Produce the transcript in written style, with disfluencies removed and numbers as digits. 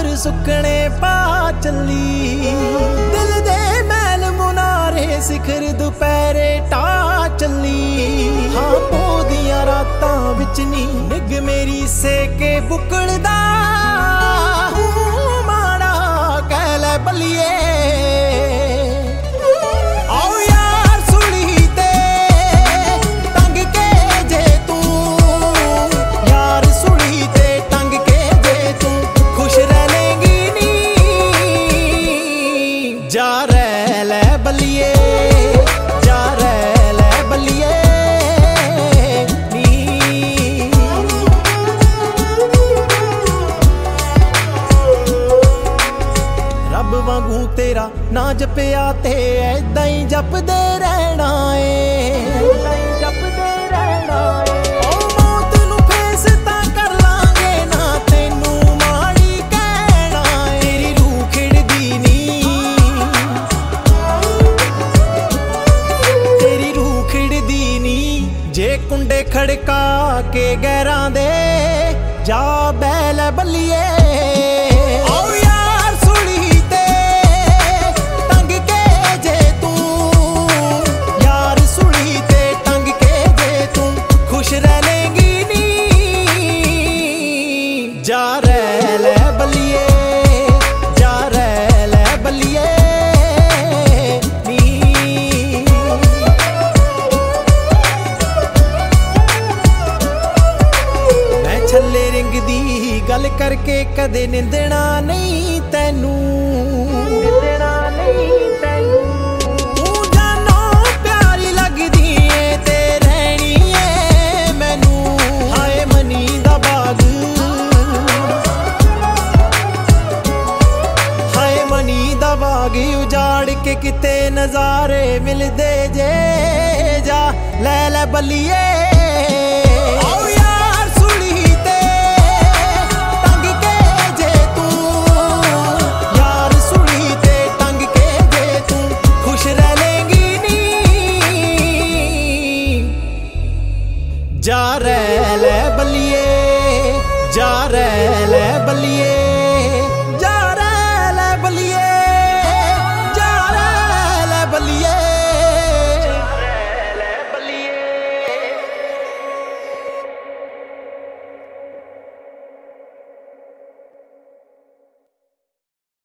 सुकने पा चली दिल दे मैल मुनारे सिखर दुपहरे टा चली हाँ पोदियां रातां विच नी निग मेरी सेके बुकड़दा माड़ा कह लै बलिए वांगू तेरा ना जपिया ते ऐदां ही जपदे रहना है ओ मौत नू फेस तां कर लांगे ना तैनू माड़ी कहना तेरी रूह खिड़दी नी तेरी रूह खिड़दी नी जे कुंडे खड़का के गैरां दे जा बैल बल्लिए जा रह लै बलिए जा रह लै बलिए मैं छल्ले रिंग दी गल करके कदे निंदना नहीं तैनू बागी उजाड़ के किते नजारे मिलदे जे जा लै लै बलिए।